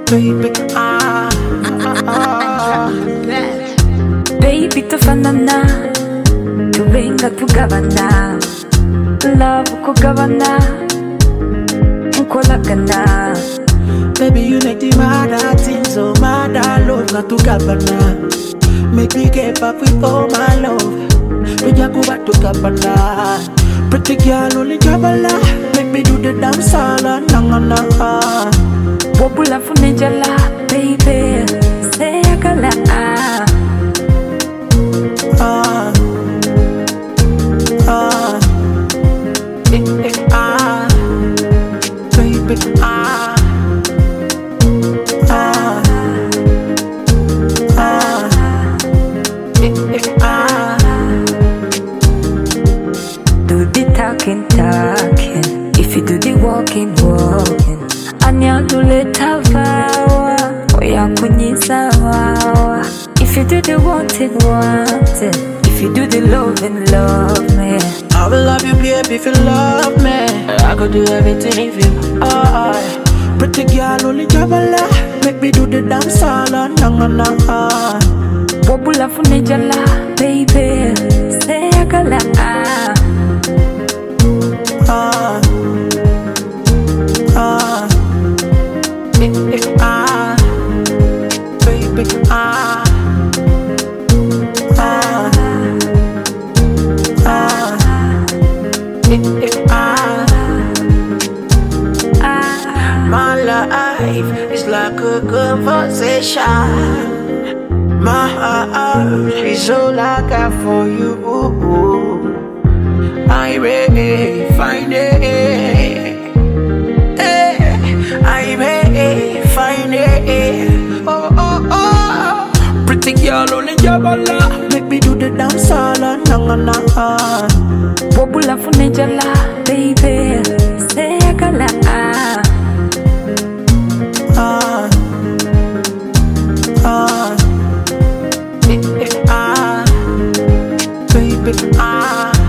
baby, Baby tufanana, tubenga tugabana, love kugabana, nkolagana. Baby, you make the mad things so mad. I love not to gabana. Make me get back with all my love. When you go back to gabana, pretty girl only gabala. Make me do the dance all na. Bobula funejala, baby, say akala. Baby, Do the talking, talking. If you do the walking, walking. Anya do leta vawa, oya kunyisa wawa. If you do the wanting, wanting. If you do the loving, love me. I will love you, baby, if you love me. I could do everything if you. Pretty girl only jabala. Make me do the dance all na. Bobula funejala, baby, say akala. Baby, my life is like a conversation. My heart is all I got for you. I may find it. I may find it. Oh. Pretty girl only jabala. Make me do the dance all na. Bobula funejala, baby, say akala. Baby,